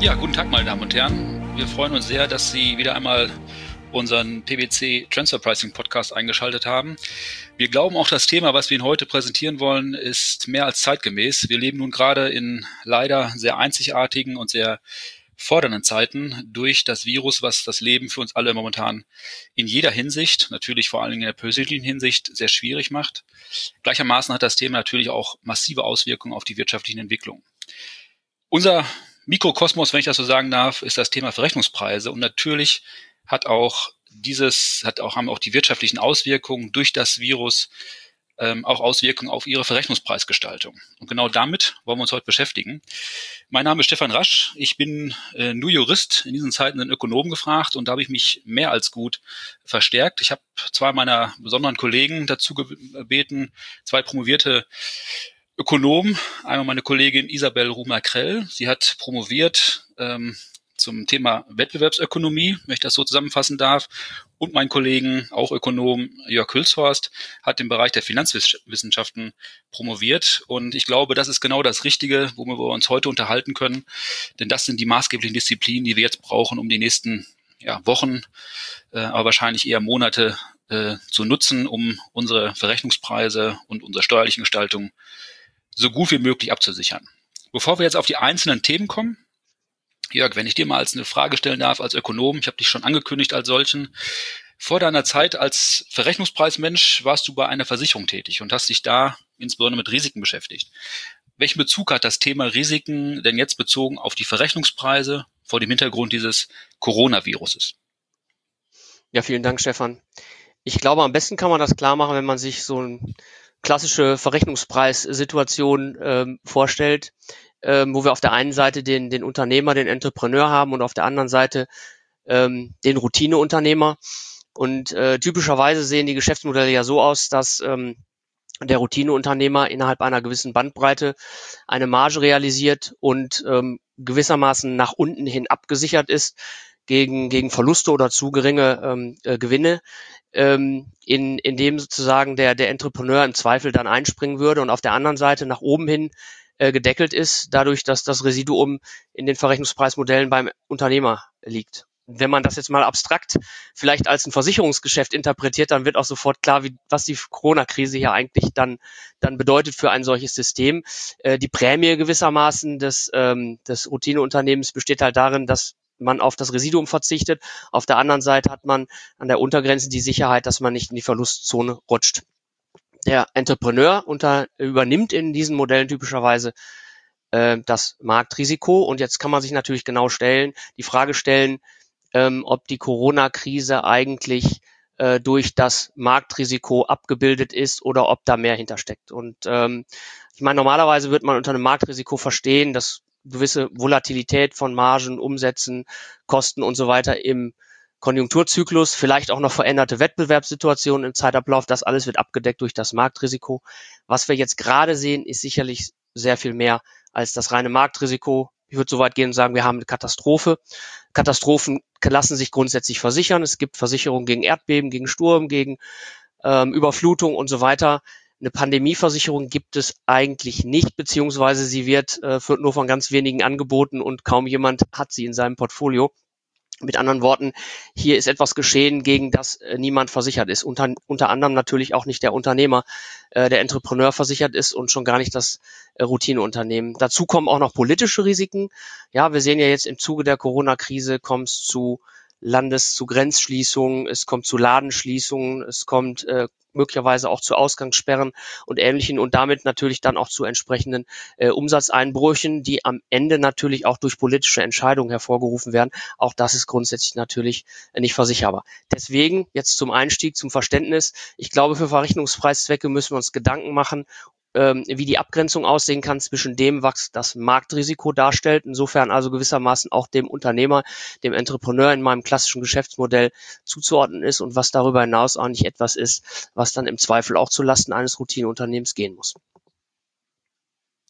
Ja, guten Tag, meine Damen und Herren. Wir freuen uns sehr, dass Sie wieder einmal unseren PwC Transfer Pricing Podcast eingeschaltet haben. Wir glauben auch, das Thema, was wir Ihnen heute präsentieren wollen, ist mehr als zeitgemäß. Wir leben nun gerade in leider sehr einzigartigen und sehr fordernden Zeiten durch das Virus, was das Leben für uns alle momentan in jeder Hinsicht, natürlich vor allen Dingen in der persönlichen Hinsicht, sehr schwierig macht. Gleichermaßen hat das Thema natürlich auch massive Auswirkungen auf die wirtschaftlichen Entwicklungen. Unser Mikrokosmos, wenn ich das so sagen darf, ist das Thema Verrechnungspreise. Und natürlich haben auch die wirtschaftlichen Auswirkungen durch das Virus auch Auswirkungen auf ihre Verrechnungspreisgestaltung. Und genau damit wollen wir uns heute beschäftigen. Mein Name ist Stefan Rasch. Ich bin nur Jurist. In diesen Zeiten sind Ökonomen gefragt und da habe ich mich mehr als gut verstärkt. Ich habe zwei meiner besonderen Kollegen dazu gebeten, zwei promovierte Ökonomen, einmal meine Kollegin Isabel Rumer-Krell. Sie hat promoviert zum Thema Wettbewerbsökonomie, wenn ich das so zusammenfassen darf. Und mein Kollegen, auch Ökonom, Jörg Hülshorst, hat im Bereich der Finanzwissenschaften promoviert. Und ich glaube, das ist genau das Richtige, worüber wir uns heute unterhalten können. Denn das sind die maßgeblichen Disziplinen, die wir jetzt brauchen, um die nächsten Wochen, aber wahrscheinlich eher Monate zu nutzen, um unsere Verrechnungspreise und unsere steuerlichen Gestaltung so gut wie möglich abzusichern. Bevor wir jetzt auf die einzelnen Themen kommen, Jörg, wenn ich dir mal als eine Frage stellen darf, als Ökonom, ich habe dich schon angekündigt als solchen, vor deiner Zeit als Verrechnungspreismensch warst du bei einer Versicherung tätig und hast dich da insbesondere mit Risiken beschäftigt. Welchen Bezug hat das Thema Risiken denn jetzt bezogen auf die Verrechnungspreise vor dem Hintergrund dieses Coronaviruses? Ja, vielen Dank, Stefan. Ich glaube, am besten kann man das klar machen, wenn man sich so eine klassische Verrechnungspreissituation vorstellt, wo wir auf der einen Seite den Unternehmer, den Entrepreneur haben und auf der anderen Seite den Routineunternehmer. Und typischerweise sehen die Geschäftsmodelle ja so aus, dass der Routineunternehmer innerhalb einer gewissen Bandbreite eine Marge realisiert und gewissermaßen nach unten hin abgesichert ist gegen Verluste oder zu geringe Gewinne, in dem sozusagen der Entrepreneur im Zweifel dann einspringen würde und auf der anderen Seite nach oben hin gedeckelt ist, dadurch, dass das Residuum in den Verrechnungspreismodellen beim Unternehmer liegt. Wenn man das jetzt mal abstrakt vielleicht als ein Versicherungsgeschäft interpretiert, dann wird auch sofort klar, was die Corona-Krise hier eigentlich dann bedeutet für ein solches System. Die Prämie gewissermaßen des Routineunternehmens besteht halt darin, dass man auf das Residuum verzichtet. Auf der anderen Seite hat man an der Untergrenze die Sicherheit, dass man nicht in die Verlustzone rutscht. Der Entrepreneur übernimmt in diesen Modellen typischerweise das Marktrisiko. Und jetzt kann man sich natürlich genau die Frage stellen, ob die Corona-Krise eigentlich durch das Marktrisiko abgebildet ist oder ob da mehr hintersteckt. Und ich meine, normalerweise wird man unter einem Marktrisiko verstehen, dass gewisse Volatilität von Margen, Umsätzen, Kosten und so weiter im Konjunkturzyklus, vielleicht auch noch veränderte Wettbewerbssituationen im Zeitablauf, das alles wird abgedeckt durch das Marktrisiko. Was wir jetzt gerade sehen, ist sicherlich sehr viel mehr als das reine Marktrisiko. Ich würde so weit gehen und sagen, wir haben eine Katastrophe. Katastrophen lassen sich grundsätzlich versichern. Es gibt Versicherungen gegen Erdbeben, gegen Sturm, gegen Überflutung und so weiter. Eine Pandemieversicherung gibt es eigentlich nicht, beziehungsweise sie wird nur von ganz wenigen angeboten und kaum jemand hat sie in seinem Portfolio. Mit anderen Worten, hier ist etwas geschehen, gegen das niemand versichert ist. Unter anderem natürlich auch nicht der Unternehmer, der Entrepreneur versichert ist und schon gar nicht das Routineunternehmen. Dazu kommen auch noch politische Risiken. Ja, wir sehen ja jetzt im Zuge der Corona-Krise kommt es zu zu Grenzschließungen, es kommt zu Ladenschließungen, es kommt möglicherweise auch zu Ausgangssperren und Ähnlichem und damit natürlich dann auch zu entsprechenden Umsatzeinbrüchen, die am Ende natürlich auch durch politische Entscheidungen hervorgerufen werden. Auch das ist grundsätzlich natürlich nicht versicherbar. Deswegen jetzt zum Einstieg, zum Verständnis. Ich glaube, für Verrechnungspreiszwecke müssen wir uns Gedanken machen, wie die Abgrenzung aussehen kann zwischen dem, was das Marktrisiko darstellt, insofern also gewissermaßen auch dem Unternehmer, dem Entrepreneur in meinem klassischen Geschäftsmodell zuzuordnen ist und was darüber hinaus auch nicht etwas ist, was dann im Zweifel auch zulasten eines Routineunternehmens gehen muss.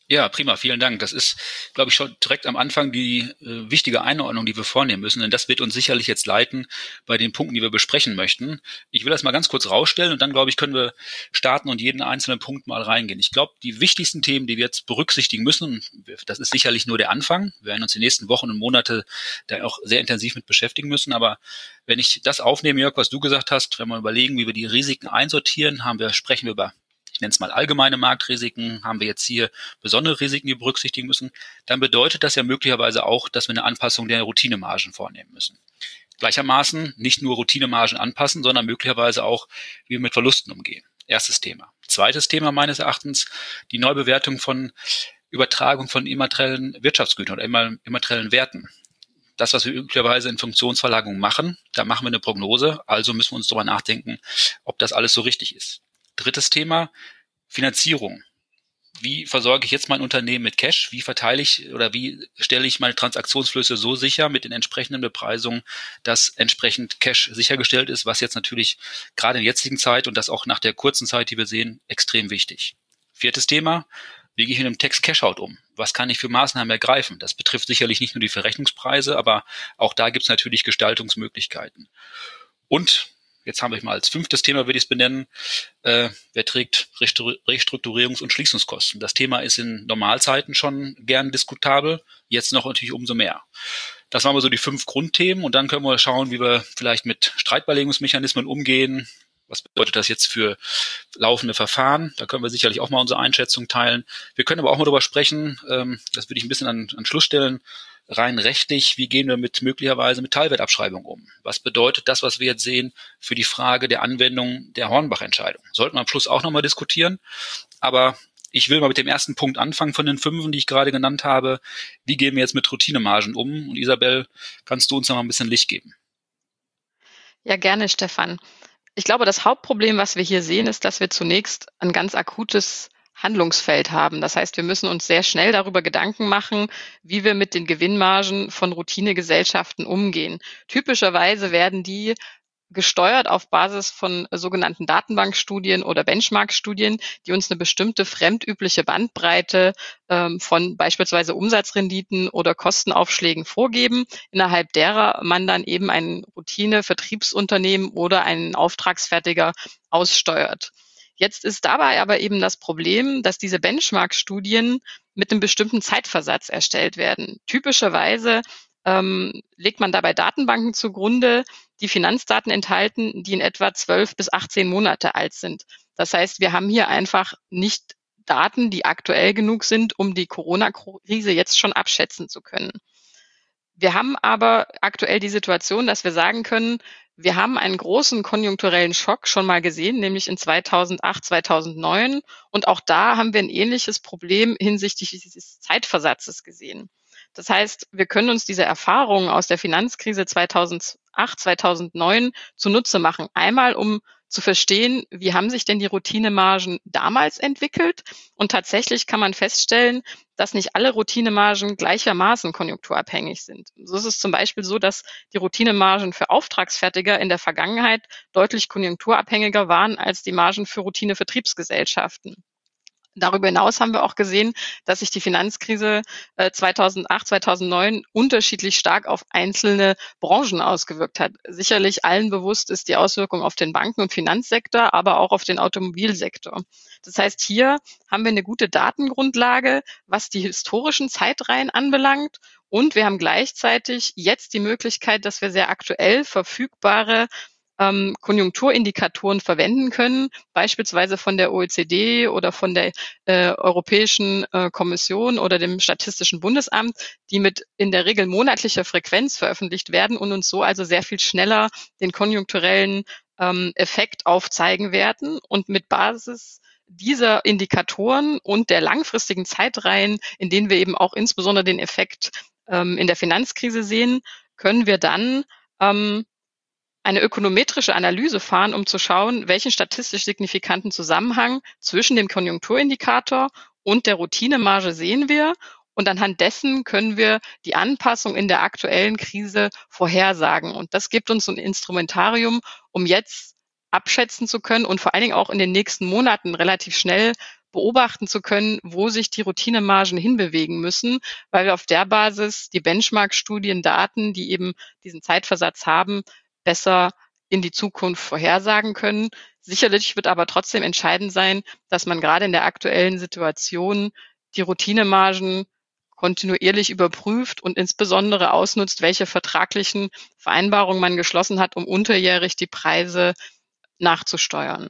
Ja, prima, vielen Dank. Das ist, glaube ich, schon direkt am Anfang die wichtige Einordnung, die wir vornehmen müssen, denn das wird uns sicherlich jetzt leiten bei den Punkten, die wir besprechen möchten. Ich will das mal ganz kurz rausstellen und dann, glaube ich, können wir starten und jeden einzelnen Punkt mal reingehen. Ich glaube, die wichtigsten Themen, die wir jetzt berücksichtigen müssen, das ist sicherlich nur der Anfang. Wir werden uns die nächsten Wochen und Monate da auch sehr intensiv mit beschäftigen müssen, aber wenn ich das aufnehme, Jörg, was du gesagt hast, wenn wir überlegen, wie wir die Risiken einsortieren, sprechen wir über, ich nenne es mal allgemeine Marktrisiken, haben wir jetzt hier besondere Risiken, die wir berücksichtigen müssen, dann bedeutet das ja möglicherweise auch, dass wir eine Anpassung der Routinemargen vornehmen müssen. Gleichermaßen nicht nur Routinemargen anpassen, sondern möglicherweise auch, wie wir mit Verlusten umgehen. Erstes Thema. Zweites Thema meines Erachtens, die Neubewertung von Übertragung von immateriellen Wirtschaftsgütern oder immateriellen Werten. Das, was wir üblicherweise in Funktionsverlagerung machen, da machen wir eine Prognose, also müssen wir uns darüber nachdenken, ob das alles so richtig ist. Drittes Thema, Finanzierung. Wie versorge ich jetzt mein Unternehmen mit Cash? Wie verteile ich oder wie stelle ich meine Transaktionsflüsse so sicher mit den entsprechenden Bepreisungen, dass entsprechend Cash sichergestellt ist, was jetzt natürlich gerade in der jetzigen Zeit und das auch nach der kurzen Zeit, die wir sehen, extrem wichtig. Viertes Thema, wie gehe ich mit dem Text Cash-out um? Was kann ich für Maßnahmen ergreifen? Das betrifft sicherlich nicht nur die Verrechnungspreise, aber auch da gibt es natürlich Gestaltungsmöglichkeiten. Und jetzt haben wir mal als fünftes Thema, würde ich es benennen, wer trägt Restrukturierungs- und Schließungskosten? Das Thema ist in Normalzeiten schon gern diskutabel, jetzt noch natürlich umso mehr. Das waren mal so die 5 Grundthemen und dann können wir schauen, wie wir vielleicht mit Streitbeilegungsmechanismen umgehen. Was bedeutet das jetzt für laufende Verfahren? Da können wir sicherlich auch mal unsere Einschätzung teilen. Wir können aber auch mal darüber sprechen, das würde ich ein bisschen an Schluss stellen, rein rechtlich, wie gehen wir möglicherweise mit Teilwertabschreibung um? Was bedeutet das, was wir jetzt sehen, für die Frage der Anwendung der Hornbach-Entscheidung? Sollten wir am Schluss auch nochmal diskutieren. Aber ich will mal mit dem ersten Punkt anfangen von den 5, die ich gerade genannt habe. Wie gehen wir jetzt mit Routinemargen um? Und Isabel, kannst du uns noch mal ein bisschen Licht geben? Ja, gerne, Stefan. Ich glaube, das Hauptproblem, was wir hier sehen, ist, dass wir zunächst ein ganz akutes Handlungsfeld haben. Das heißt, wir müssen uns sehr schnell darüber Gedanken machen, wie wir mit den Gewinnmargen von Routinegesellschaften umgehen. Typischerweise werden die gesteuert auf Basis von sogenannten Datenbankstudien oder Benchmark-Studien, die uns eine bestimmte fremdübliche Bandbreite von beispielsweise Umsatzrenditen oder Kostenaufschlägen vorgeben, innerhalb derer man dann eben ein Routine-Vertriebsunternehmen oder einen Auftragsfertiger aussteuert. Jetzt ist dabei aber eben das Problem, dass diese Benchmark-Studien mit einem bestimmten Zeitversatz erstellt werden. Typischerweise legt man dabei Datenbanken zugrunde, die Finanzdaten enthalten, die in etwa 12 bis 18 Monate alt sind. Das heißt, wir haben hier einfach nicht Daten, die aktuell genug sind, um die Corona-Krise jetzt schon abschätzen zu können. Wir haben aber aktuell die Situation, dass wir sagen können, wir haben einen großen konjunkturellen Schock schon mal gesehen, nämlich in 2008, 2009. Und auch da haben wir ein ähnliches Problem hinsichtlich dieses Zeitversatzes gesehen. Das heißt, wir können uns diese Erfahrungen aus der Finanzkrise 2008, 2009 zunutze machen. Einmal, um zu verstehen, wie haben sich denn die Routinemargen damals entwickelt? Und tatsächlich kann man feststellen, dass nicht alle Routinemargen gleichermaßen konjunkturabhängig sind. So ist es zum Beispiel so, dass die Routinemargen für Auftragsfertiger in der Vergangenheit deutlich konjunkturabhängiger waren als die Margen für Routinevertriebsgesellschaften. Darüber hinaus haben wir auch gesehen, dass sich die Finanzkrise 2008, 2009 unterschiedlich stark auf einzelne Branchen ausgewirkt hat. Sicherlich allen bewusst ist die Auswirkung auf den Banken- und Finanzsektor, aber auch auf den Automobilsektor. Das heißt, hier haben wir eine gute Datengrundlage, was die historischen Zeitreihen anbelangt. Und wir haben gleichzeitig jetzt die Möglichkeit, dass wir sehr aktuell verfügbare Konjunkturindikatoren verwenden können, beispielsweise von der OECD oder von der Europäischen Kommission oder dem Statistischen Bundesamt, die mit in der Regel monatlicher Frequenz veröffentlicht werden und uns so also sehr viel schneller den konjunkturellen Effekt aufzeigen werden. Und mit Basis dieser Indikatoren und der langfristigen Zeitreihen, in denen wir eben auch insbesondere den Effekt in der Finanzkrise sehen, können wir dann eine ökonometrische Analyse fahren, um zu schauen, welchen statistisch signifikanten Zusammenhang zwischen dem Konjunkturindikator und der Routinemarge sehen wir. Und anhand dessen können wir die Anpassung in der aktuellen Krise vorhersagen. Und das gibt uns ein Instrumentarium, um jetzt abschätzen zu können und vor allen Dingen auch in den nächsten Monaten relativ schnell beobachten zu können, wo sich die Routinemargen hinbewegen müssen, weil wir auf der Basis die Benchmark-Studiendaten, die eben diesen Zeitversatz haben, besser in die Zukunft vorhersagen können. Sicherlich wird aber trotzdem entscheidend sein, dass man gerade in der aktuellen Situation die Routinemargen kontinuierlich überprüft und insbesondere ausnutzt, welche vertraglichen Vereinbarungen man geschlossen hat, um unterjährig die Preise nachzusteuern.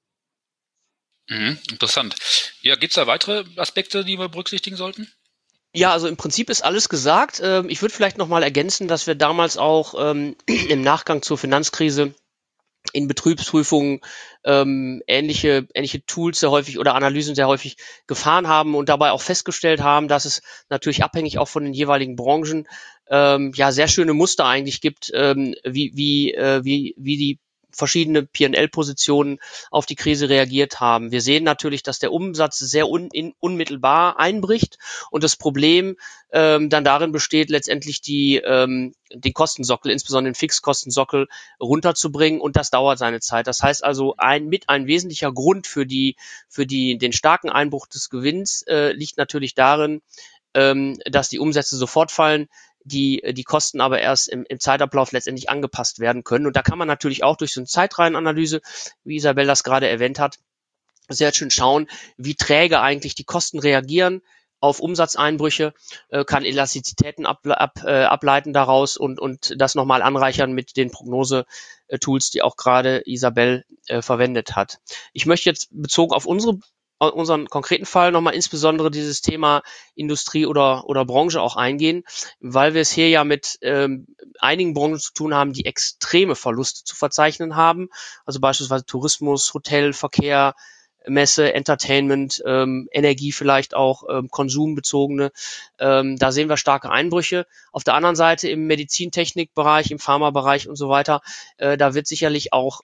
Interessant. Ja, gibt es da weitere Aspekte, die wir berücksichtigen sollten? Ja, also im Prinzip ist alles gesagt. Ich würde vielleicht nochmal ergänzen, dass wir damals auch im Nachgang zur Finanzkrise in Betriebsprüfungen ähnliche Tools sehr häufig oder Analysen sehr häufig gefahren haben und dabei auch festgestellt haben, dass es natürlich abhängig auch von den jeweiligen Branchen sehr schöne Muster eigentlich gibt, wie die verschiedene P&L-Positionen auf die Krise reagiert haben. Wir sehen natürlich, dass der Umsatz sehr unmittelbar einbricht und das Problem dann darin besteht, letztendlich den Kostensockel, insbesondere den Fixkostensockel, runterzubringen und das dauert seine Zeit. Das heißt also, ein wesentlicher Grund für den starken Einbruch des Gewinns liegt natürlich darin, dass die Umsätze sofort fallen, die Kosten aber erst im Zeitablauf letztendlich angepasst werden können. Und da kann man natürlich auch durch so eine Zeitreihenanalyse, wie Isabel das gerade erwähnt hat, sehr schön schauen, wie träge eigentlich die Kosten reagieren auf Umsatzeinbrüche, kann Elastizitäten ableiten daraus und das nochmal anreichern mit den Prognose-Tools, die auch gerade Isabel verwendet hat. Ich möchte jetzt bezogen auf unseren konkreten Fall nochmal insbesondere dieses Thema Industrie oder Branche auch eingehen, weil wir es hier ja mit einigen Branchen zu tun haben, die extreme Verluste zu verzeichnen haben, also beispielsweise Tourismus, Hotel, Verkehr, Messe, Entertainment, Energie vielleicht auch, konsumbezogene. Da sehen wir starke Einbrüche. Auf der anderen Seite im Medizintechnikbereich, im Pharmabereich und so weiter, da wird sicherlich auch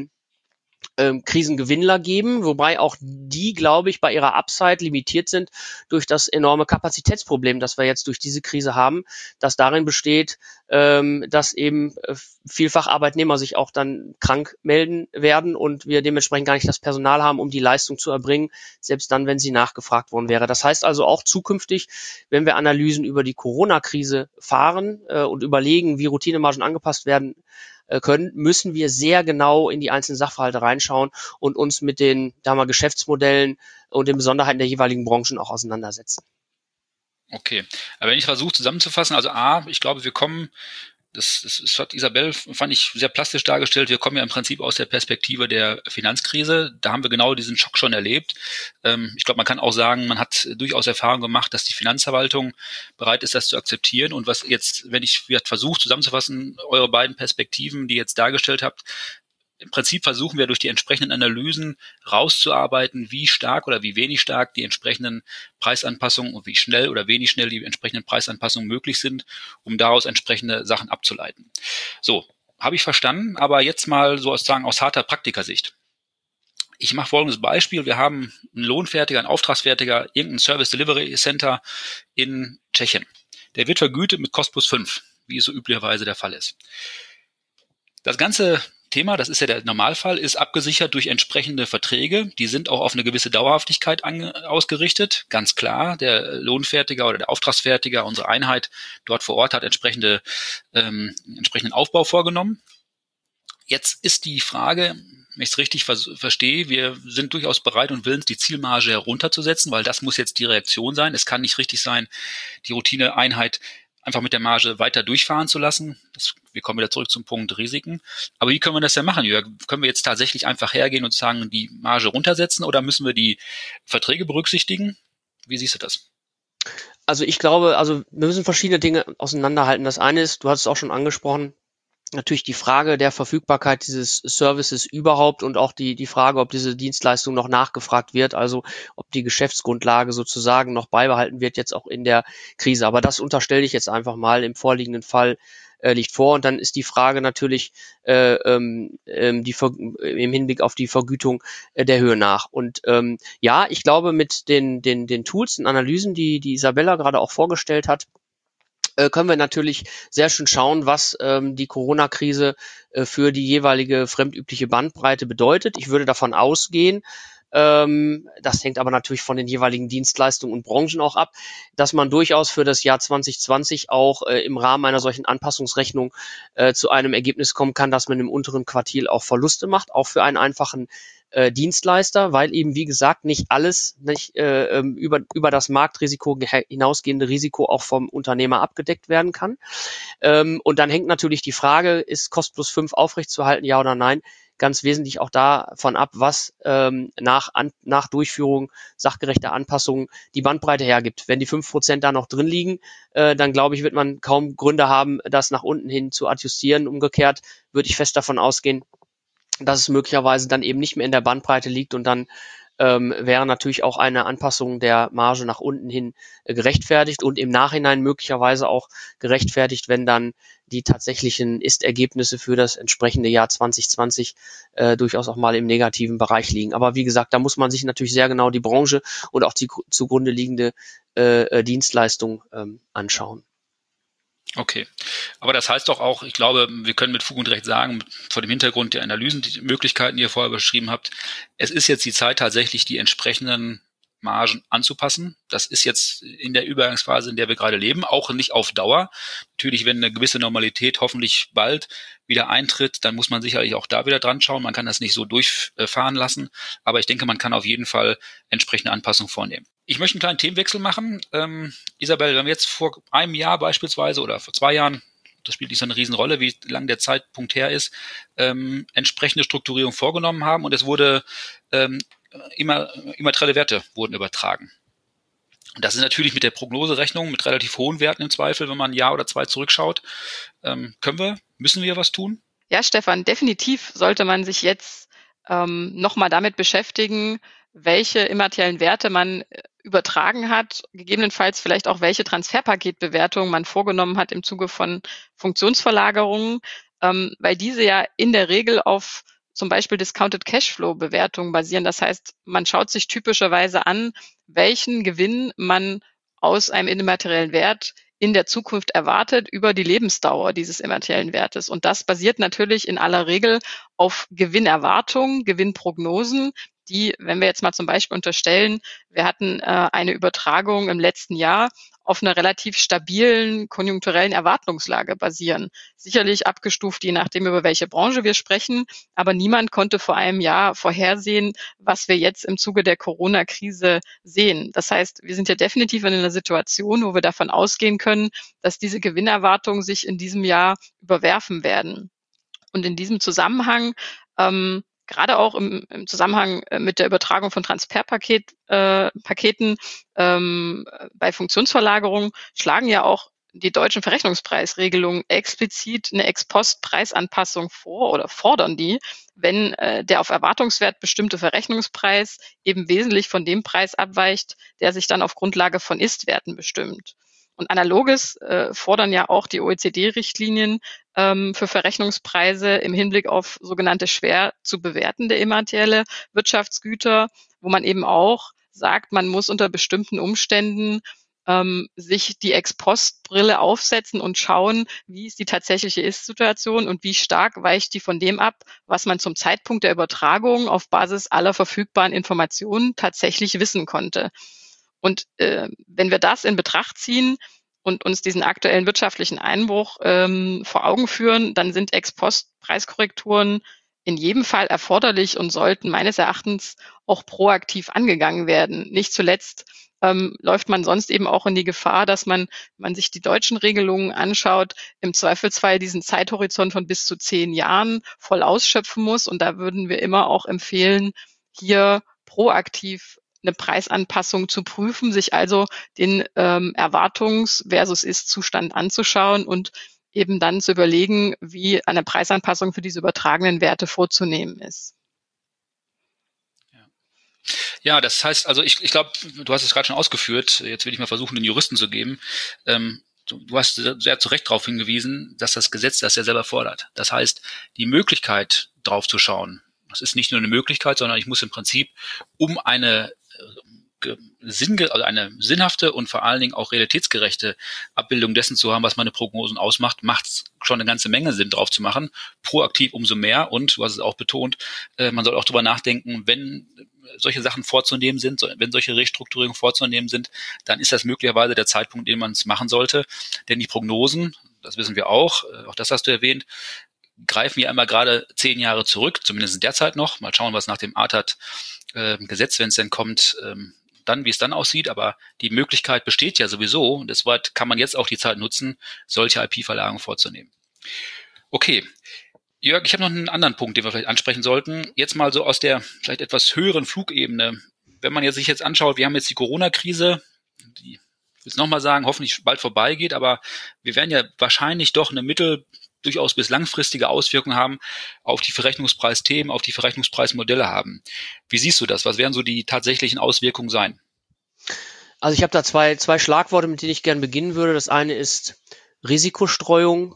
Krisengewinnler geben, wobei auch die, glaube ich, bei ihrer Upside limitiert sind durch das enorme Kapazitätsproblem, das wir jetzt durch diese Krise haben, das darin besteht, dass eben vielfach Arbeitnehmer sich auch dann krank melden werden und wir dementsprechend gar nicht das Personal haben, um die Leistung zu erbringen, selbst dann, wenn sie nachgefragt worden wäre. Das heißt also auch zukünftig, wenn wir Analysen über die Corona-Krise fahren und überlegen, wie Routinemargen angepasst werden können, müssen wir sehr genau in die einzelnen Sachverhalte reinschauen und uns mit den Geschäftsmodellen und den Besonderheiten der jeweiligen Branchen auch auseinandersetzen. Okay, aber wenn ich versuche zusammenzufassen, also ich glaube, wir kommen, das hat Isabel, fand ich, sehr plastisch dargestellt, wir kommen ja im Prinzip aus der Perspektive der Finanzkrise, da haben wir genau diesen Schock schon erlebt. Ich glaube, man kann auch sagen, man hat durchaus Erfahrung gemacht, dass die Finanzverwaltung bereit ist, das zu akzeptieren und was jetzt, wenn ich versuche zusammenzufassen, eure beiden Perspektiven, die ihr jetzt dargestellt habt, im Prinzip versuchen wir durch die entsprechenden Analysen rauszuarbeiten, wie stark oder wie wenig stark die entsprechenden Preisanpassungen und wie schnell oder wenig schnell die entsprechenden Preisanpassungen möglich sind, um daraus entsprechende Sachen abzuleiten. So, habe ich verstanden, aber jetzt mal so aus harter Praktikersicht. Ich mache folgendes Beispiel. Wir haben einen Lohnfertiger, einen Auftragsfertiger, irgendein Service Delivery Center in Tschechien. Der wird vergütet mit Cost plus 5, wie es so üblicherweise der Fall ist. Das ganze Thema, das ist ja der Normalfall, ist abgesichert durch entsprechende Verträge. Die sind auch auf eine gewisse Dauerhaftigkeit ausgerichtet. Ganz klar, der Lohnfertiger oder der Auftragsfertiger, unsere Einheit dort vor Ort hat entsprechenden Aufbau vorgenommen. Jetzt ist die Frage, wenn ich es richtig verstehe, wir sind durchaus bereit und willens, die Zielmarge herunterzusetzen, weil das muss jetzt die Reaktion sein. Es kann nicht richtig sein, die Routineeinheit einfach mit der Marge weiter durchfahren zu lassen. Wir kommen wieder zurück zum Punkt Risiken. Aber wie können wir das denn machen, Jörg? Können wir jetzt tatsächlich einfach hergehen und sagen, die Marge runtersetzen oder müssen wir die Verträge berücksichtigen? Wie siehst du das? Also ich glaube, wir müssen verschiedene Dinge auseinanderhalten. Das eine ist, du hast es auch schon angesprochen, natürlich die Frage der Verfügbarkeit dieses Services überhaupt und auch die Frage, ob diese Dienstleistung noch nachgefragt wird, also ob die Geschäftsgrundlage sozusagen noch beibehalten wird, jetzt auch in der Krise. Aber das unterstelle ich jetzt einfach mal im vorliegenden Fall liegt vor. Und dann ist die Frage natürlich im Hinblick auf die Vergütung der Höhe nach. Und ich glaube, mit den Tools und Analysen, die Isabella gerade auch vorgestellt hat, können wir natürlich sehr schön schauen, was die Corona-Krise für die jeweilige fremdübliche Bandbreite bedeutet. Ich würde davon ausgehen, Das hängt aber natürlich von den jeweiligen Dienstleistungen und Branchen auch ab, dass man durchaus für das Jahr 2020 auch im Rahmen einer solchen Anpassungsrechnung zu einem Ergebnis kommen kann, dass man im unteren Quartil auch Verluste macht, auch für einen einfachen Dienstleister, weil eben, wie gesagt, nicht alles über das Marktrisiko hinausgehende Risiko auch vom Unternehmer abgedeckt werden kann. Und dann hängt natürlich die Frage, ist Cost plus 5 aufrechtzuerhalten, ja oder nein, ganz wesentlich auch davon ab, was nach Durchführung sachgerechter Anpassungen die Bandbreite hergibt. Wenn die 5% da noch drin liegen, dann glaube ich, wird man kaum Gründe haben, das nach unten hin zu adjustieren. Umgekehrt würde ich fest davon ausgehen, dass es möglicherweise dann eben nicht mehr in der Bandbreite liegt und dann wäre natürlich auch eine Anpassung der Marge nach unten hin gerechtfertigt und im Nachhinein möglicherweise auch gerechtfertigt, wenn dann die tatsächlichen Ist-Ergebnisse für das entsprechende Jahr 2020 durchaus auch mal im negativen Bereich liegen. Aber wie gesagt, da muss man sich natürlich sehr genau die Branche und auch die zugrunde liegende Dienstleistung anschauen. Okay. Aber das heißt doch auch, ich glaube, wir können mit Fug und Recht sagen, vor dem Hintergrund der Analysen, die Möglichkeiten, die ihr vorher beschrieben habt, es ist jetzt die Zeit tatsächlich, die entsprechenden Margen anzupassen. Das ist jetzt in der Übergangsphase, in der wir gerade leben, auch nicht auf Dauer. Natürlich, wenn eine gewisse Normalität hoffentlich bald wieder eintritt, dann muss man sicherlich auch da wieder dran schauen. Man kann das nicht so durchfahren lassen, aber ich denke, man kann auf jeden Fall entsprechende Anpassungen vornehmen. Ich möchte einen kleinen Themenwechsel machen. Isabel, wenn wir jetzt vor einem Jahr beispielsweise oder vor 2 Jahren, das spielt nicht so eine Riesenrolle, wie lang der Zeitpunkt her ist, entsprechende Strukturierung vorgenommen haben und es wurde immaterielle Werte wurden übertragen. Und das ist natürlich mit der Prognoserechnung mit relativ hohen Werten im Zweifel, wenn man ein Jahr oder 2 zurückschaut. Müssen wir was tun? Ja, Stefan, definitiv sollte man sich jetzt nochmal damit beschäftigen, welche immateriellen Werte man übertragen hat, gegebenenfalls vielleicht auch welche Transferpaketbewertung man vorgenommen hat im Zuge von Funktionsverlagerungen, weil diese ja in der Regel auf zum Beispiel Discounted Cashflow-Bewertungen basieren. Das heißt, man schaut sich typischerweise an, welchen Gewinn man aus einem immateriellen Wert in der Zukunft erwartet über die Lebensdauer dieses immateriellen Wertes. Und das basiert natürlich in aller Regel auf Gewinnerwartungen, Gewinnprognosen, die, wenn wir jetzt mal zum Beispiel unterstellen, wir hatten eine Übertragung im letzten Jahr auf einer relativ stabilen konjunkturellen Erwartungslage basieren. Sicherlich abgestuft, je nachdem, über welche Branche wir sprechen, aber niemand konnte vor einem Jahr vorhersehen, was wir jetzt im Zuge der Corona-Krise sehen. Das heißt, wir sind ja definitiv in einer Situation, wo wir davon ausgehen können, dass diese Gewinnerwartungen sich in diesem Jahr überwerfen werden. Und in diesem Zusammenhang gerade auch im Zusammenhang mit der Übertragung von Transferpaketen bei Funktionsverlagerungen schlagen ja auch die deutschen Verrechnungspreisregelungen explizit eine Ex-Post-Preisanpassung vor oder fordern die, wenn der auf Erwartungswert bestimmte Verrechnungspreis eben wesentlich von dem Preis abweicht, der sich dann auf Grundlage von Ist-Werten bestimmt. Und analoges fordern ja auch die OECD-Richtlinien für Verrechnungspreise im Hinblick auf sogenannte schwer zu bewertende immaterielle Wirtschaftsgüter, wo man eben auch sagt, man muss unter bestimmten Umständen sich die Ex-Post-Brille aufsetzen und schauen, wie ist die tatsächliche Ist-Situation und wie stark weicht die von dem ab, was man zum Zeitpunkt der Übertragung auf Basis aller verfügbaren Informationen tatsächlich wissen konnte. Und wenn wir das in Betracht ziehen und uns diesen aktuellen wirtschaftlichen Einbruch vor Augen führen, dann sind Ex-Post-Preiskorrekturen in jedem Fall erforderlich und sollten meines Erachtens auch proaktiv angegangen werden. Nicht zuletzt läuft man sonst eben auch in die Gefahr, dass man sich die deutschen Regelungen anschaut, im Zweifelsfall diesen Zeithorizont von bis zu 10 Jahren voll ausschöpfen muss. Und da würden wir immer auch empfehlen, hier proaktiv eine Preisanpassung zu prüfen, sich also den Erwartungs- versus Ist-Zustand anzuschauen und eben dann zu überlegen, wie eine Preisanpassung für diese übertragenen Werte vorzunehmen ist. Ja, das heißt, also ich glaube, du hast es gerade schon ausgeführt, jetzt will ich mal versuchen, den Juristen zu geben. Du hast sehr zu Recht darauf hingewiesen, dass das Gesetz das ja selber fordert. Das heißt, die Möglichkeit, drauf zu schauen, das ist nicht nur eine Möglichkeit, sondern ich muss im Prinzip, um eine sinnhafte und vor allen Dingen auch realitätsgerechte Abbildung dessen zu haben, was meine Prognosen ausmacht, macht es schon eine ganze Menge Sinn, drauf zu machen. Proaktiv umso mehr und, du hast es auch betont, man soll auch drüber nachdenken, wenn solche Sachen vorzunehmen sind, wenn solche Restrukturierungen vorzunehmen sind, dann ist das möglicherweise der Zeitpunkt, in dem man es machen sollte. Denn die Prognosen, das wissen wir auch das hast du erwähnt, greifen ja immer gerade 10 Jahre zurück, zumindest derzeit noch. Mal schauen, was nach dem ATAD-Gesetz, wenn es denn kommt, dann, wie es dann aussieht. Aber die Möglichkeit besteht ja sowieso. Und deshalb kann man jetzt auch die Zeit nutzen, solche IP-Verlagerungen vorzunehmen. Okay. Jörg, ich habe noch einen anderen Punkt, den wir vielleicht ansprechen sollten. Jetzt mal so aus der vielleicht etwas höheren Flugebene. Wenn man sich jetzt anschaut, wir haben jetzt die Corona-Krise, die, ich will es nochmal sagen, hoffentlich bald vorbeigeht, aber wir werden ja wahrscheinlich doch eine durchaus bis langfristige Auswirkungen haben auf die Verrechnungspreisthemen, auf die Verrechnungspreismodelle haben. Wie siehst du das? Was werden so die tatsächlichen Auswirkungen sein? Also ich habe da zwei Schlagworte, mit denen ich gerne beginnen würde. Das eine ist Risikostreuung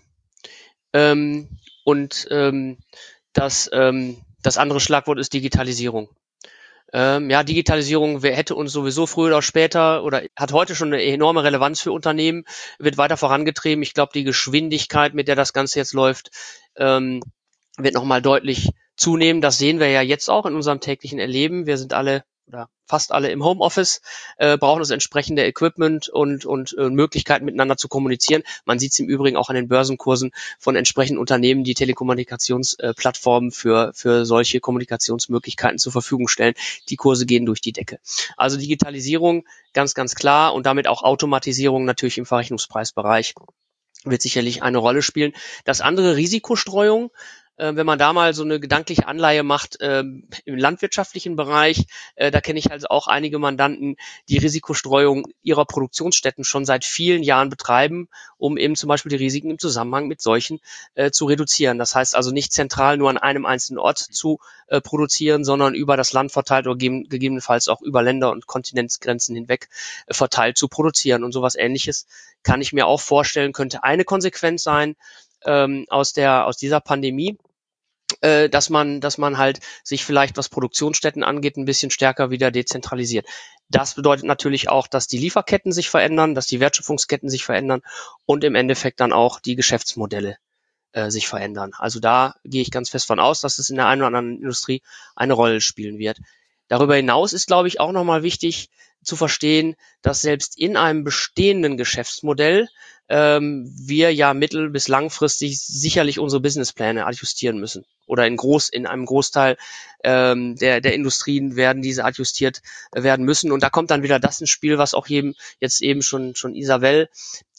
und das andere Schlagwort ist Digitalisierung. Digitalisierung hätte uns sowieso früher oder später oder hat heute schon eine enorme Relevanz für Unternehmen, wird weiter vorangetrieben. Ich glaube, die Geschwindigkeit, mit der das Ganze jetzt läuft, wird nochmal deutlich zunehmen. Das sehen wir ja jetzt auch in unserem täglichen Erleben. Wir sind alle oder fast alle im Homeoffice, brauchen das entsprechende Equipment und Möglichkeiten miteinander zu kommunizieren. Man sieht es im Übrigen auch an den Börsenkursen von entsprechenden Unternehmen, die Telekommunikationsplattformen für solche Kommunikationsmöglichkeiten zur Verfügung stellen. Die Kurse gehen durch die Decke. Also Digitalisierung ganz, ganz klar und damit auch Automatisierung natürlich im Verrechnungspreisbereich wird sicherlich eine Rolle spielen. Das andere Risikostreuung. Wenn man da mal so eine gedankliche Anleihe macht im landwirtschaftlichen Bereich, da kenne ich also auch einige Mandanten, die Risikostreuung ihrer Produktionsstätten schon seit vielen Jahren betreiben, um eben zum Beispiel die Risiken im Zusammenhang mit Seuchen zu reduzieren. Das heißt also nicht zentral nur an einem einzelnen Ort zu produzieren, sondern über das Land verteilt oder gegebenenfalls auch über Länder- und Kontinentsgrenzen hinweg verteilt zu produzieren. Und sowas Ähnliches kann ich mir auch vorstellen, könnte eine Konsequenz sein aus dieser Pandemie, dass man halt sich vielleicht, was Produktionsstätten angeht, ein bisschen stärker wieder dezentralisiert. Das bedeutet natürlich auch, dass die Lieferketten sich verändern, dass die Wertschöpfungsketten sich verändern und im Endeffekt dann auch die Geschäftsmodelle sich verändern. Also da gehe ich ganz fest von aus, dass es in der einen oder anderen Industrie eine Rolle spielen wird. Darüber hinaus ist, glaube ich, auch nochmal wichtig zu verstehen, dass selbst in einem bestehenden Geschäftsmodell wir ja mittel- bis langfristig sicherlich unsere Businesspläne adjustieren müssen. Oder in einem Großteil der Industrien werden diese adjustiert werden müssen. Und da kommt dann wieder das ins Spiel, was auch jetzt eben schon Isabel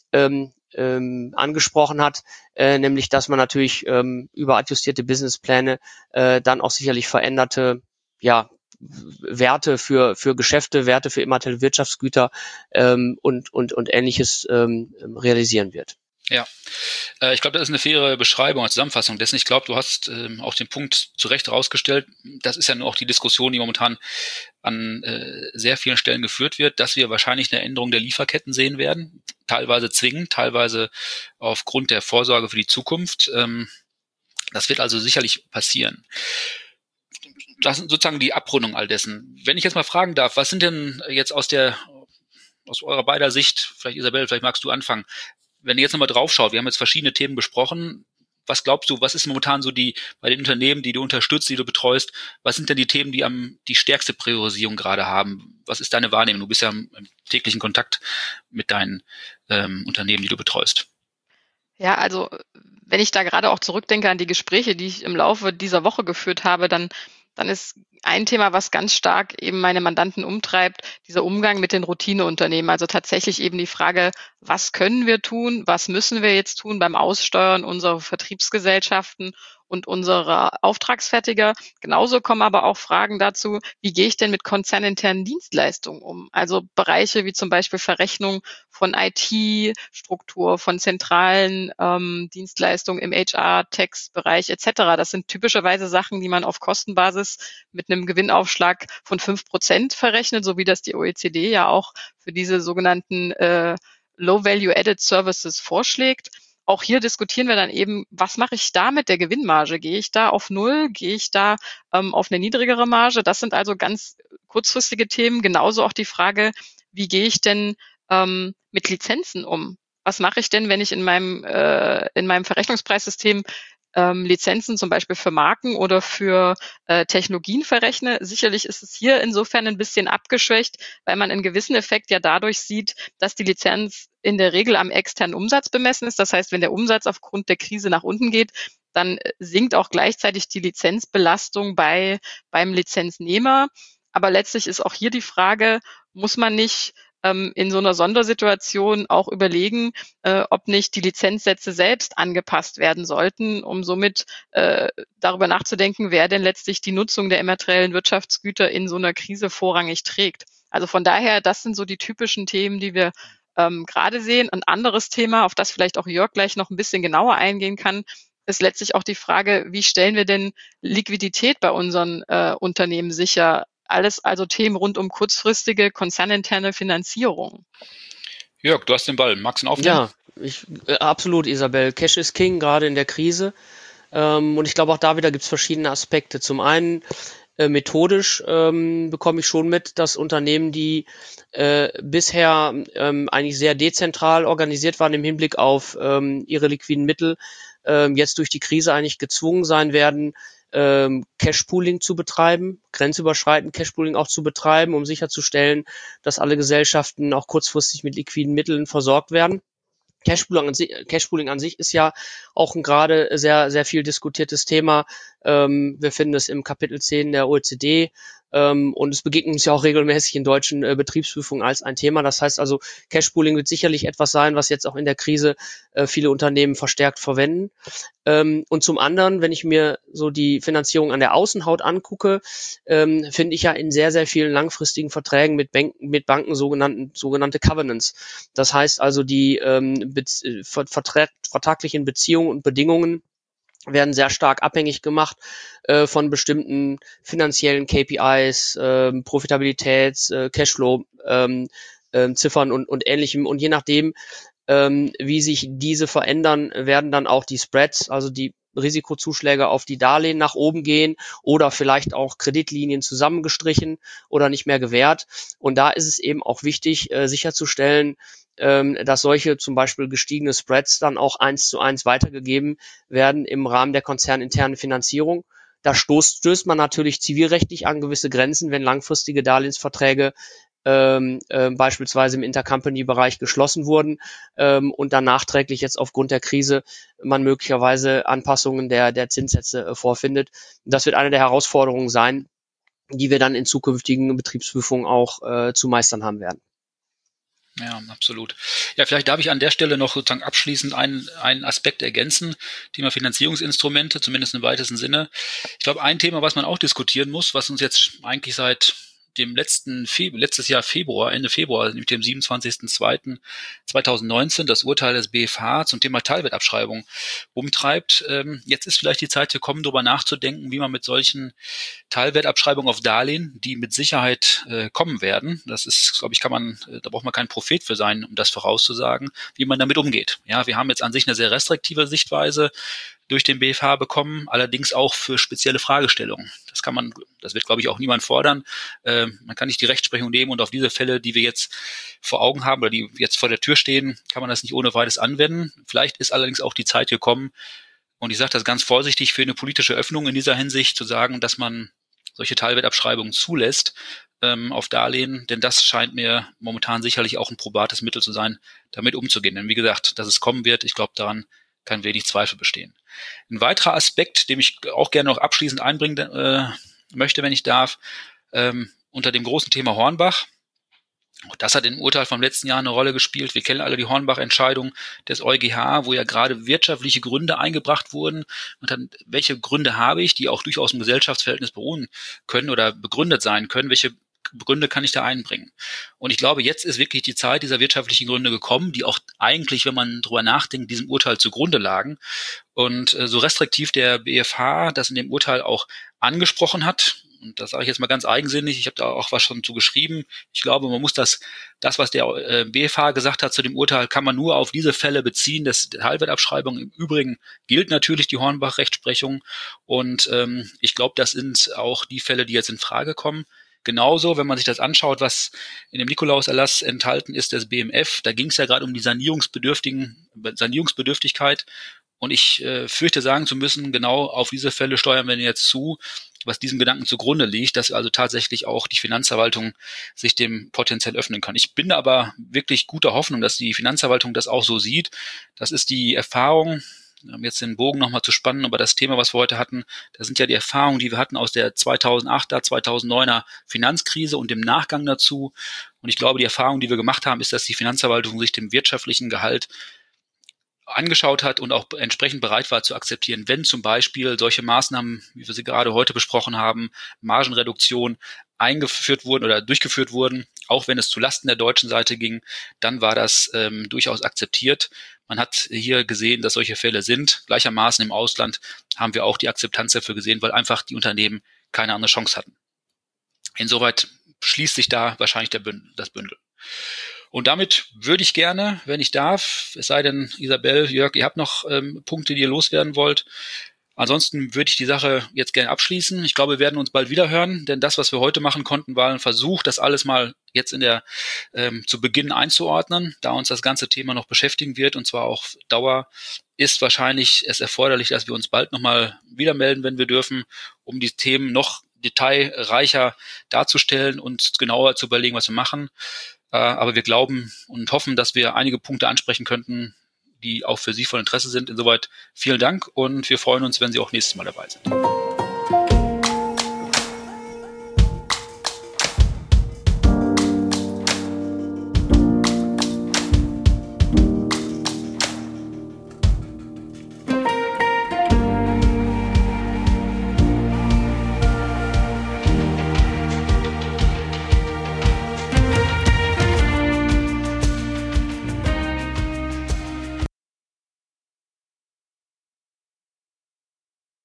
angesprochen hat, nämlich dass man natürlich über adjustierte Businesspläne dann auch sicherlich veränderte Werte für Geschäfte, Werte für immaterielle Wirtschaftsgüter und Ähnliches realisieren wird. Ja, ich glaube, das ist eine faire Beschreibung, eine Zusammenfassung dessen. Ich glaube, du hast auch den Punkt zu Recht herausgestellt. Das ist ja nur auch die Diskussion, die momentan an sehr vielen Stellen geführt wird, dass wir wahrscheinlich eine Änderung der Lieferketten sehen werden. Teilweise zwingend, teilweise aufgrund der Vorsorge für die Zukunft. Das wird also sicherlich passieren. Das ist sozusagen die Abrundung all dessen. Wenn ich jetzt mal fragen darf, was sind denn jetzt aus eurer beider Sicht, vielleicht Isabel, vielleicht magst du anfangen, wenn ihr jetzt nochmal drauf schaut, wir haben jetzt verschiedene Themen besprochen, was glaubst du, was ist momentan so bei den Unternehmen, die du unterstützt, die du betreust, was sind denn die Themen, die die stärkste Priorisierung gerade haben? Was ist deine Wahrnehmung? Du bist ja im täglichen Kontakt mit deinen Unternehmen, die du betreust. Ja, also wenn ich da gerade auch zurückdenke an die Gespräche, die ich im Laufe dieser Woche geführt habe, dann ist ein Thema, was ganz stark eben meine Mandanten umtreibt, dieser Umgang mit den Routineunternehmen. Also tatsächlich eben die Frage, was können wir tun, was müssen wir jetzt tun beim Aussteuern unserer Vertriebsgesellschaften und unserer Auftragsfertiger. Genauso kommen aber auch Fragen dazu, wie gehe ich denn mit konzerninternen Dienstleistungen um? Also Bereiche wie zum Beispiel Verrechnung von IT-Struktur, von zentralen Dienstleistungen im HR-Tax-Bereich etc. Das sind typischerweise Sachen, die man auf Kostenbasis mit einem Gewinnaufschlag von 5% verrechnet, so wie das die OECD ja auch für diese sogenannten Low-Value-Added Services vorschlägt. Auch hier diskutieren wir dann eben, was mache ich da mit der Gewinnmarge? Gehe ich da auf 0? Gehe ich da auf eine niedrigere Marge? Das sind also ganz kurzfristige Themen. Genauso auch die Frage, wie gehe ich denn mit Lizenzen um? Was mache ich denn, wenn ich in meinem Verrechnungspreissystem Lizenzen zum Beispiel für Marken oder für Technologien verrechne. Sicherlich ist es hier insofern ein bisschen abgeschwächt, weil man einen gewissen Effekt ja dadurch sieht, dass die Lizenz in der Regel am externen Umsatz bemessen ist. Das heißt, wenn der Umsatz aufgrund der Krise nach unten geht, dann sinkt auch gleichzeitig die Lizenzbelastung beim Lizenznehmer. Aber letztlich ist auch hier die Frage, muss man nicht in so einer Sondersituation auch überlegen, ob nicht die Lizenzsätze selbst angepasst werden sollten, um somit darüber nachzudenken, wer denn letztlich die Nutzung der immateriellen Wirtschaftsgüter in so einer Krise vorrangig trägt. Also von daher, das sind so die typischen Themen, die wir gerade sehen. Ein anderes Thema, auf das vielleicht auch Jörg gleich noch ein bisschen genauer eingehen kann, ist letztlich auch die Frage, wie stellen wir denn Liquidität bei unseren Unternehmen sicher? Alles also Themen rund um kurzfristige konzerninterne Finanzierung. Jörg, du hast den Ball. Magst du ihn aufnehmen? Ja, absolut, Isabel. Cash is King, gerade in der Krise. Und ich glaube, auch da wieder gibt es verschiedene Aspekte. Zum einen methodisch bekomme ich schon mit, dass Unternehmen, die bisher eigentlich sehr dezentral organisiert waren im Hinblick auf ihre liquiden Mittel, jetzt durch die Krise eigentlich gezwungen sein werden, Cash-Pooling zu betreiben, grenzüberschreitend Cash-Pooling auch zu betreiben, um sicherzustellen, dass alle Gesellschaften auch kurzfristig mit liquiden Mitteln versorgt werden. Cashpooling an sich ist ja auch ein gerade sehr, sehr viel diskutiertes Thema. Wir finden es im Kapitel 10 der OECD und es begegnet uns ja auch regelmäßig in deutschen Betriebsprüfungen als ein Thema. Das heißt also, Cashpooling wird sicherlich etwas sein, was jetzt auch in der Krise viele Unternehmen verstärkt verwenden. Und zum anderen, wenn ich mir so die Finanzierung an der Außenhaut angucke, finde ich ja in sehr, sehr vielen langfristigen Verträgen mit Banken sogenannte Covenants. Das heißt also, die vertraglichen Beziehungen und Bedingungen werden sehr stark abhängig gemacht von bestimmten finanziellen KPIs, Profitabilitäts, Cashflow, Ziffern und Ähnlichem. Und je nachdem, wie sich diese verändern, werden dann auch die Spreads, also die Risikozuschläge auf die Darlehen nach oben gehen oder vielleicht auch Kreditlinien zusammengestrichen oder nicht mehr gewährt. Und da ist es eben auch wichtig, sicherzustellen, dass solche zum Beispiel gestiegene Spreads dann auch 1:1 weitergegeben werden im Rahmen der konzerninternen Finanzierung. Da stößt man natürlich zivilrechtlich an gewisse Grenzen, wenn langfristige Darlehensverträge beispielsweise im Intercompany-Bereich geschlossen wurden und dann nachträglich jetzt aufgrund der Krise man möglicherweise Anpassungen der Zinssätze vorfindet. Das wird eine der Herausforderungen sein, die wir dann in zukünftigen Betriebsprüfungen auch zu meistern haben werden. Ja, absolut. Ja, vielleicht darf ich an der Stelle noch sozusagen abschließend einen Aspekt ergänzen, Thema Finanzierungsinstrumente, zumindest im weitesten Sinne. Ich glaube, ein Thema, was man auch diskutieren muss, was uns jetzt eigentlich seit dem letztes Jahr Februar, Ende Februar, nämlich dem 27.02.2019, das Urteil des BfH zum Thema Teilwertabschreibung umtreibt. Jetzt ist vielleicht die Zeit gekommen, darüber nachzudenken, wie man mit solchen Teilwertabschreibungen auf Darlehen, die mit Sicherheit kommen werden, das ist, glaube ich, da braucht man kein Prophet für sein, um das vorauszusagen, wie man damit umgeht. Ja, wir haben jetzt an sich eine sehr restriktive Sichtweise durch den BfH bekommen, allerdings auch für spezielle Fragestellungen. Das wird, glaube ich, auch niemand fordern. Man kann nicht die Rechtsprechung nehmen und auf diese Fälle, die wir jetzt vor Augen haben oder die jetzt vor der Tür stehen, kann man das nicht ohne weiteres anwenden. Vielleicht ist allerdings auch die Zeit gekommen, und ich sage das ganz vorsichtig, für eine politische Öffnung in dieser Hinsicht zu sagen, dass man solche Teilwertabschreibungen zulässt auf Darlehen, denn das scheint mir momentan sicherlich auch ein probates Mittel zu sein, damit umzugehen. Denn wie gesagt, dass es kommen wird, ich glaube, daran kann wenig Zweifel bestehen. Ein weiterer Aspekt, den ich auch gerne noch abschließend einbringen möchte, wenn ich darf, unter dem großen Thema Hornbach. Auch das hat im Urteil vom letzten Jahr eine Rolle gespielt. Wir kennen alle die Hornbach-Entscheidung des EuGH, wo ja gerade wirtschaftliche Gründe eingebracht wurden. Und dann, welche Gründe habe ich, die auch durchaus im Gesellschaftsverhältnis beruhen können oder begründet sein können? Welche Gründe kann ich da einbringen? Und ich glaube, jetzt ist wirklich die Zeit dieser wirtschaftlichen Gründe gekommen, die auch eigentlich, wenn man drüber nachdenkt, diesem Urteil zugrunde lagen. Und so restriktiv der BfH das in dem Urteil auch angesprochen hat, und das sage ich jetzt mal ganz eigensinnig, ich habe da auch was schon zu geschrieben, ich glaube, man muss das was der BfH gesagt hat zu dem Urteil, kann man nur auf diese Fälle beziehen, des Teilwertabschreibung. Im Übrigen gilt natürlich die Hornbach-Rechtsprechung, und ich glaube, das sind auch die Fälle, die jetzt in Frage kommen. Genauso, wenn man sich das anschaut, was in dem Nikolauserlass enthalten ist des BMF, da ging es ja gerade um die Sanierungsbedürftigkeit, Und ich fürchte sagen zu müssen, genau auf diese Fälle steuern wir jetzt zu, was diesem Gedanken zugrunde liegt, dass also tatsächlich auch die Finanzverwaltung sich dem potenziell öffnen kann. Ich bin aber wirklich guter Hoffnung, dass die Finanzverwaltung das auch so sieht. Das ist die Erfahrung, um jetzt den Bogen nochmal zu spannen, aber das Thema, was wir heute hatten, das sind ja die Erfahrungen, die wir hatten aus der 2008er, 2009er Finanzkrise und dem Nachgang dazu. Und ich glaube, die Erfahrung, die wir gemacht haben, ist, dass die Finanzverwaltung sich dem wirtschaftlichen Gehalt angeschaut hat und auch entsprechend bereit war zu akzeptieren, wenn zum Beispiel solche Maßnahmen, wie wir sie gerade heute besprochen haben, Margenreduktion eingeführt wurden oder durchgeführt wurden, auch wenn es zu Lasten der deutschen Seite ging, dann war das durchaus akzeptiert. Man hat hier gesehen, dass solche Fälle sind. Gleichermaßen im Ausland haben wir auch die Akzeptanz dafür gesehen, weil einfach die Unternehmen keine andere Chance hatten. Insoweit schließt sich da wahrscheinlich das Bündel. Und damit würde ich gerne, wenn ich darf, es sei denn, Isabel, Jörg, ihr habt noch Punkte, die ihr loswerden wollt. Ansonsten würde ich die Sache jetzt gerne abschließen. Ich glaube, wir werden uns bald wieder hören, denn das, was wir heute machen konnten, war ein Versuch, das alles mal jetzt zu Beginn einzuordnen, da uns das ganze Thema noch beschäftigen wird, und zwar auf Dauer, ist wahrscheinlich es erforderlich, dass wir uns bald nochmal wieder melden, wenn wir dürfen, um die Themen noch detailreicher darzustellen und genauer zu überlegen, was wir machen. Aber wir glauben und hoffen, dass wir einige Punkte ansprechen könnten, die auch für Sie von Interesse sind. Insoweit vielen Dank und wir freuen uns, wenn Sie auch nächstes Mal dabei sind.